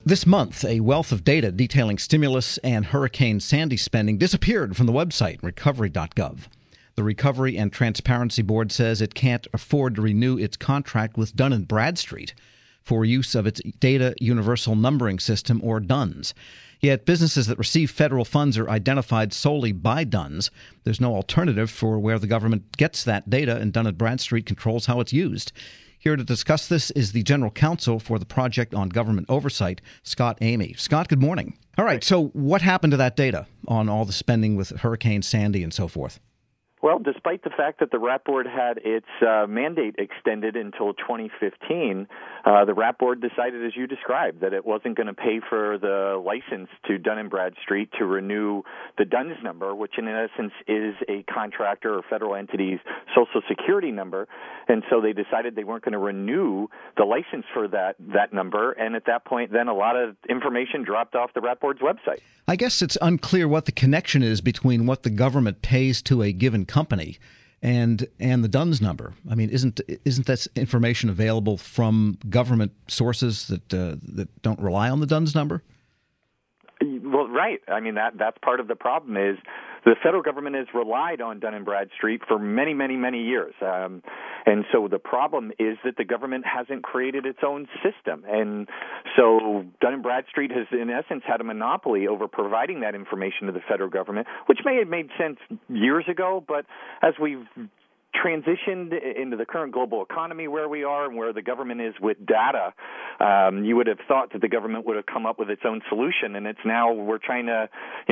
This month, a wealth of data detailing stimulus and Hurricane Sandy spending disappeared from the website, recovery.gov. The Recovery and Transparency Board says it can't afford to renew its contract with Dun & Bradstreet for use of its Data Universal Numbering System, or DUNS. Yet businesses that receive federal funds are identified solely by DUNS. There's no alternative for where the government gets that data, and Dun & Bradstreet controls how it's used. Here to discuss this is the General Counsel for the Project on Government Oversight, Scott Amy. Scott, good morning. All right, so what happened to that data on all the spending with Hurricane Sandy and so forth? Well, despite the fact that the RAP Board had its mandate extended until 2015, the RAP Board decided, as you described, that it wasn't going to pay for the license to Dun & Bradstreet to renew the DUNS number, which in essence is a contractor or federal entity's Social Security number. And so they decided they weren't going to renew the license for that number. And at that point, then a lot of information dropped off the RAP Board's website. I guess it's unclear what the connection is between what the government pays to a given company and the DUNS number. I mean, isn't that information available from government sources that don't rely on the DUNS number? Well, right. I mean, that's part of the problem is the federal government has relied on Dun & Bradstreet for many, many, many years. And so the problem is that the government hasn't created its own system. And so Dun & Bradstreet has, in essence, had a monopoly over providing that information to the federal government, which may have made sense years ago, but as we've transitioned into the current global economy where we are and where the government is with data, you would have thought that the government would have come up with its own solution, and it's now we're trying to,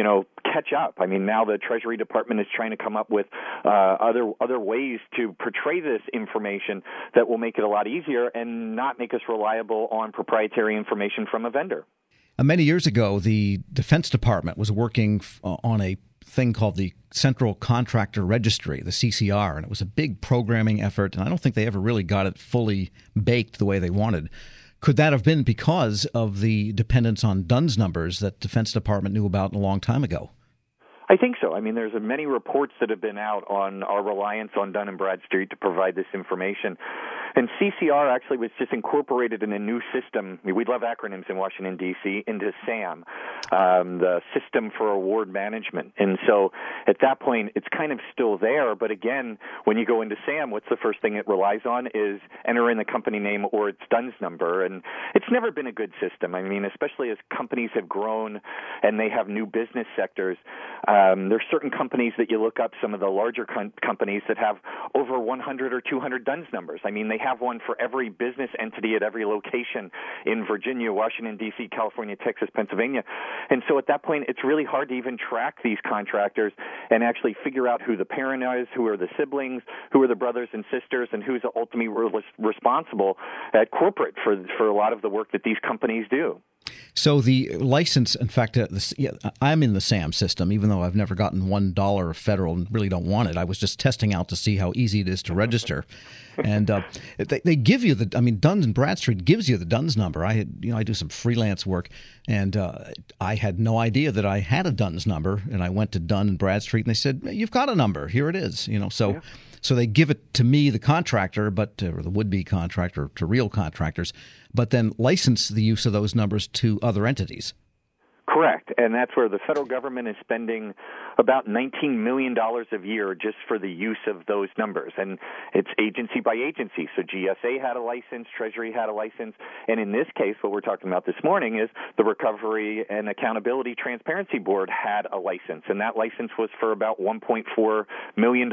catch up. I mean, now the Treasury Department is trying to come up with other ways to portray this information that will make it a lot easier and not make us reliable on proprietary information from a vendor. Many years ago, the Defense Department was working on a thing called the Central Contractor Registry, the CCR, and it was a big programming effort, and I don't think they ever really got it fully baked the way they wanted. Could that have been because of the dependence on DUNS numbers that Defense Department knew about a long time ago? I think so. I mean, there's many reports that have been out on our reliance on Dun & Bradstreet to provide this information. And CCR actually was just incorporated in a new system. We love acronyms in Washington, D.C., into SAM, the System for Award Management. And so at that point, it's kind of still there. But again, when you go into SAM, what's the first thing it relies on is enter in the company name or its DUNS number. And it's never been a good system. I mean, especially as companies have grown and they have new business sectors, there's certain companies that you look up, some of the larger companies that have over 100 or 200 DUNS numbers. I mean, they have one for every business entity at every location in Virginia, Washington, D.C., California, Texas, Pennsylvania. And so at that point, it's really hard to even track these contractors and actually figure out who the parent is, who are the siblings, who are the brothers and sisters, and who's ultimately responsible at corporate for a lot of the work that these companies do. So the license, in fact, I'm in the SAM system, even though I've never gotten $1 federal and really don't want it. I was just testing out to see how easy it is to register. And they give you Dun & Bradstreet gives you the DUNS number. I do some freelance work, and I had no idea that I had a DUNS number. And I went to Dun & Bradstreet, and they said, "You've got a number. Here it is." So they give it to me, the contractor, or the would-be contractor, to real contractors, but then license the use of those numbers to other entities. Correct, and that's where the federal government is spending about $19 million a year just for the use of those numbers, and it's agency by agency. So GSA had a license, Treasury had a license, and in this case, what we're talking about this morning is the Recovery and Accountability Transparency Board had a license, and that license was for about $1.4 million.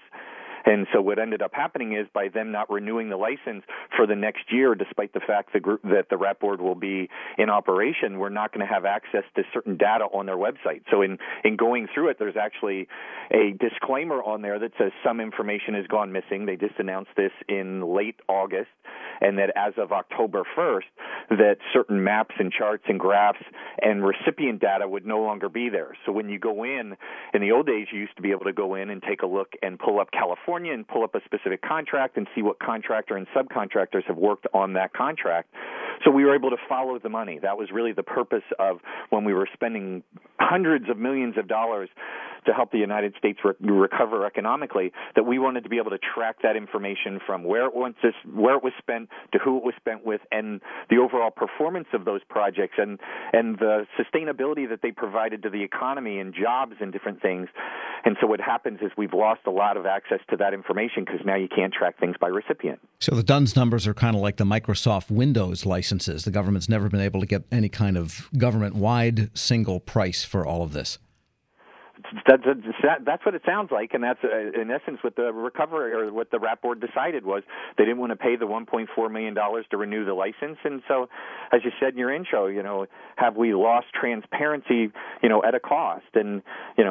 And so what ended up happening is by them not renewing the license for the next year, despite the fact that the RAP Board will be in operation, we're not going to have access to certain data on their website. So in going through it, there's actually a disclaimer on there that says some information has gone missing. They just announced this in late August, and that as of October 1st, that certain maps and charts and graphs and recipient data would no longer be there. So when you go in the old days, you used to be able to go in and take a look and pull up California and pull up a specific contract and see what contractor and subcontractors have worked on that contract. So we were able to follow the money. That was really the purpose of when we were spending hundreds of millions of dollars to help the United States recover economically, that we wanted to be able to track that information from where it was spent to who it was spent with, and the overall performance of those projects, and the sustainability that they provided to the economy and jobs and different things. And so what happens is we've lost a lot of access to that information because now you can't track things by recipient. So the DUNS numbers are kind of like the Microsoft Windows licenses. The government's never been able to get any kind of government-wide single price for all of this. That's what it sounds like, and that's in essence what the recovery or what the RAP board decided was they didn't want to pay the $1.4 million to renew the license. And so, as you said in your intro, have we lost transparency, at a cost? And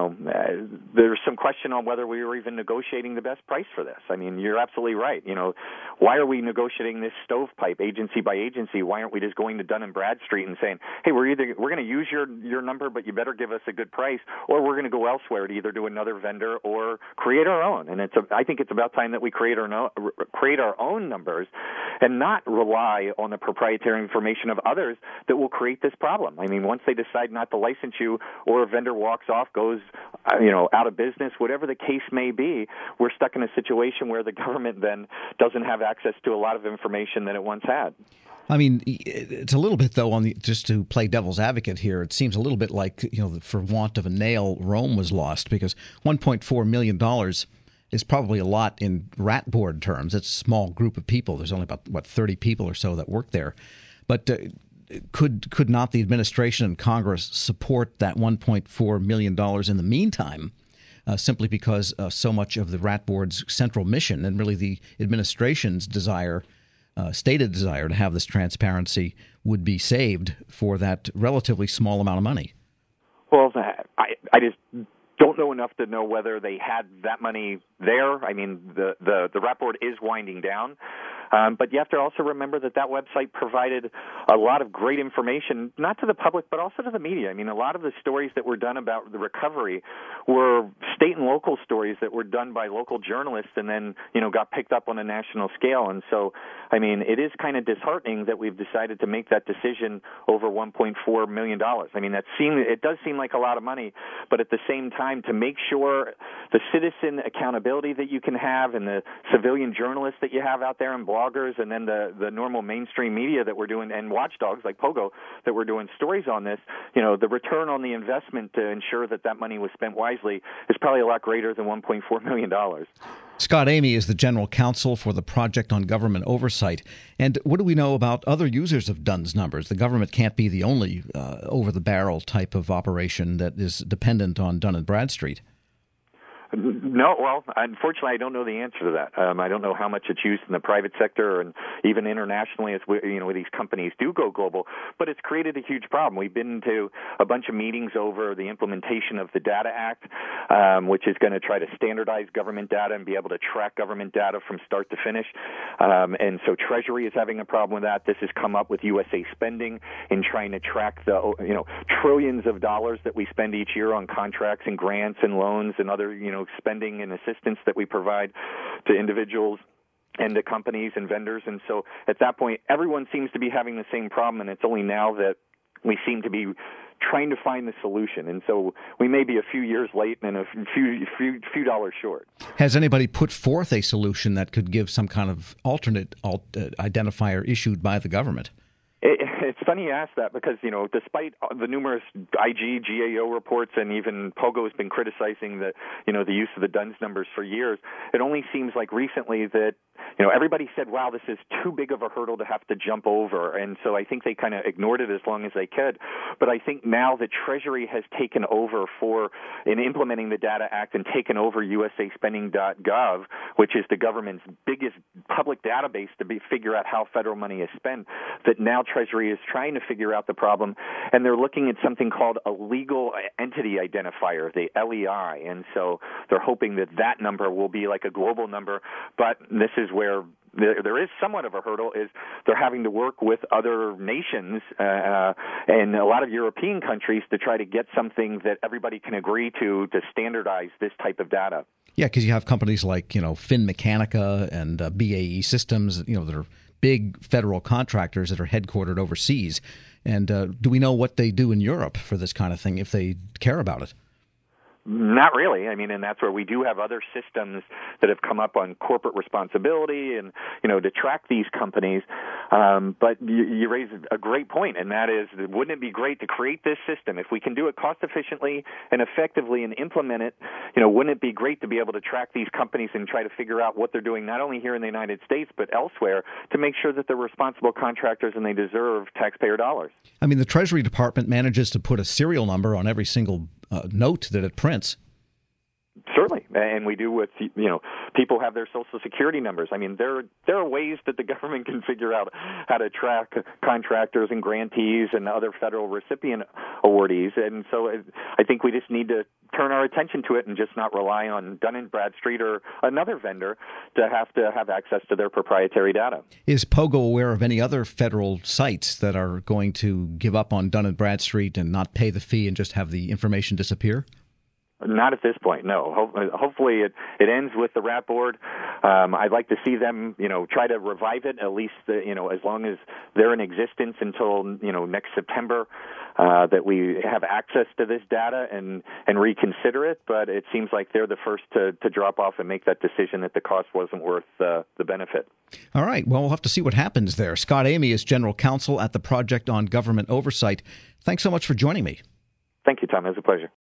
there's some question on whether we were even negotiating the best price for this. I mean, you're absolutely right. Why are we negotiating this stovepipe agency by agency? Why aren't we just going to Dun & Bradstreet and saying, hey, we're going to use your number, but you better give us a good price, or we're going to go elsewhere to either do another vendor or create our own. And I think it's about time that we create our own numbers and not rely on the proprietary information of others that will create this problem. I mean, once they decide not to license you, or a vendor walks off, goes out of business, whatever the case may be, we're stuck in a situation where the government then doesn't have access to a lot of information that it once had. I mean, it's a little bit, though, just to play devil's advocate here, it seems a little bit like, for want of a nail, Rome was lost, because $1.4 million is probably a lot in RAT board terms. It's a small group of people. There's only about, 30 people or so that work there. But could not the administration and Congress support that $1.4 million in the meantime, simply because so much of the RAT board's central mission and really the administration's stated desire to have this transparency would be saved for that relatively small amount of money? Well, I just don't know enough to know whether they had that money there. I mean, the RAP board is winding down. But you have to also remember that website provided a lot of great information, not to the public, but also to the media. I mean, a lot of the stories that were done about the recovery were state and local stories that were done by local journalists and then, got picked up on a national scale. And so, I mean, it is kind of disheartening that we've decided to make that decision over $1.4 million. I mean, it does seem like a lot of money, but at the same time, to make sure the citizen accountability that you can have and the civilian journalists that you have out there and bloggers and then the normal mainstream media that we're doing and watchdogs like Pogo that we're doing stories on this, the return on the investment to ensure that money was spent wisely is probably a lot greater than $1.4 million. Scott Amy is the general counsel for the Project on Government Oversight. And what do we know about other users of DUNS numbers? The government can't be the only over-the-barrel type of operation that is dependent on Dun & Bradstreet. No, well, unfortunately, I don't know the answer to that. I don't know how much it's used in the private sector and even internationally as where these companies do go global, but it's created a huge problem. We've been to a bunch of meetings over the implementation of the Data Act, which is going to try to standardize government data and be able to track government data from start to finish. And so Treasury is having a problem with that. This has come up with USA Spending in trying to track the, trillions of dollars that we spend each year on contracts and grants and loans and other, spending and assistance that we provide to individuals and to companies and vendors. And so at that point, everyone seems to be having the same problem, and it's only now that we seem to be trying to find the solution. And so we may be a few years late and a few dollars short. Has anybody put forth a solution that could give some kind of alternate identifier issued by the government? It's funny you ask that because, despite the numerous IG, GAO reports, and even Pogo has been criticizing the use of the DUNS numbers for years, it only seems like recently that, everybody said, wow, this is too big of a hurdle to have to jump over. And so I think they kind of ignored it as long as they could. But I think now that Treasury has taken over in implementing the Data Act and taken over USAspending.gov, which is the government's biggest public database to figure out how federal money is spent, that now Treasury is trying to figure out the problem, and they're looking at something called a legal entity identifier, the LEI, and so they're hoping that number will be like a global number, but this is where there is somewhat of a hurdle is they're having to work with other nations and a lot of European countries to try to get something that everybody can agree to standardize this type of data. Yeah, because you have companies like, Finmechanica and BAE Systems, that are big federal contractors that are headquartered overseas. And do we know what they do in Europe for this kind of thing if they care about it? Not really. I mean, and that's where we do have other systems that have come up on corporate responsibility and, to track these companies. But you raise a great point, and that is, wouldn't it be great to create this system? If we can do it cost efficiently and effectively and implement it, wouldn't it be great to be able to track these companies and try to figure out what they're doing, not only here in the United States, but elsewhere, to make sure that they're responsible contractors and they deserve taxpayer dollars? I mean, the Treasury Department manages to put a serial number on every single note that it prints. Certainly, and we do with, people have their Social Security numbers. I mean, there are ways that the government can figure out how to track contractors and grantees and other federal recipient awardees. And so I think we just need to turn our attention to it and just not rely on Dun & Bradstreet or another vendor to have access to their proprietary data. Is POGO aware of any other federal sites that are going to give up on Dun & Bradstreet and not pay the fee and just have the information disappear? Not at this point, no. Hopefully it ends with the RAP board. I'd like to see them, try to revive it, at least, as long as they're in existence until, next September, that we have access to this data and reconsider it. But it seems like they're the first to drop off and make that decision that the cost wasn't worth the benefit. All right. Well, we'll have to see what happens there. Scott Amy is General Counsel at the Project on Government Oversight. Thanks so much for joining me. Thank you, Tom. It was a pleasure.